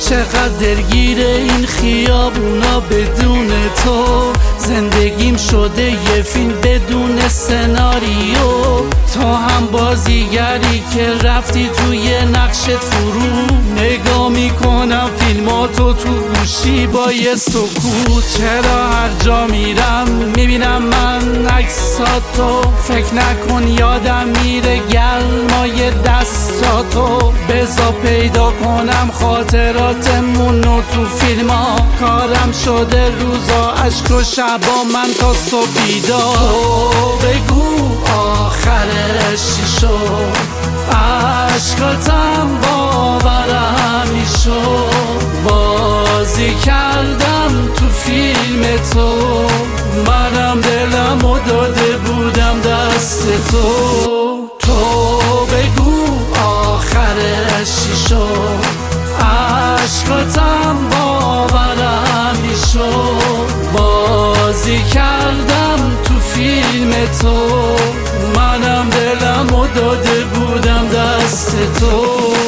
چقدر درگیر این خیابونا بدون تو، زندگیم شده یه فیلم بدون سناریو. تو هم بازیگری که رفتی توی نقشت فرو، نگاه میکنم فیلماتو تو گوشی با یه سکوت. چرا هر جا میرم میبینم من عکساتو، فکر نکن یادم میره گرمای دستاتو. بذار پیدا کنم خاطراتمونو تو فیلما، کارم شده روزا عشق و شبا من تا صبح بیدار. تو بگو آخرش چی شد، عشقاتم باورم میشد. بازی کردم تو فیلم تو، منم دلمو داده بودم دست تو. تو بگو آخرش چی شد، عشقاتم باورم میشد. بازی کردم تو فیلم تو، منم دلمو داده بودم دست تو.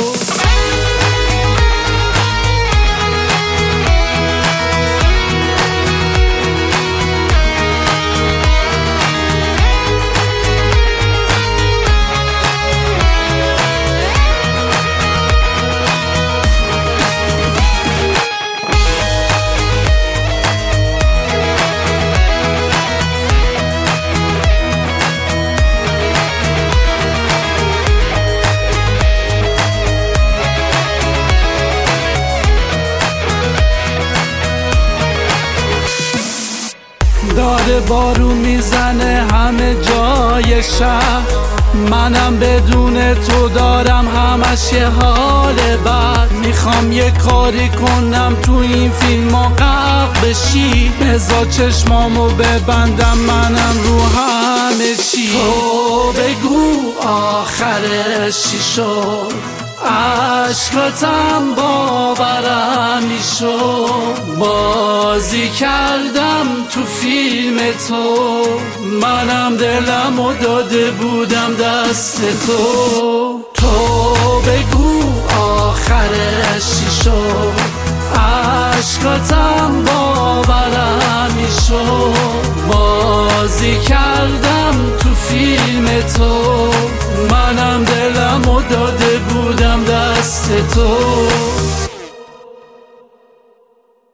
داره بارون میزنه همه جای شهر، منم بدون تو دارم همش یه حال بد. میخوام یه کاری کنم تو این فیلم ها غرق بشی، بذار چشمامو ببندم منم رو همه چی. تو بگو آخرش چی شد، عشقاتم باورم میشد. بازی کردم تو فیلم تو، منم دلمو داده بودم دست تو. تو بگو آخرش چی شد، عشقاتم باورم میشد. بازی کردم تو فیلم تو، منم دلمو داده بودم دست تو.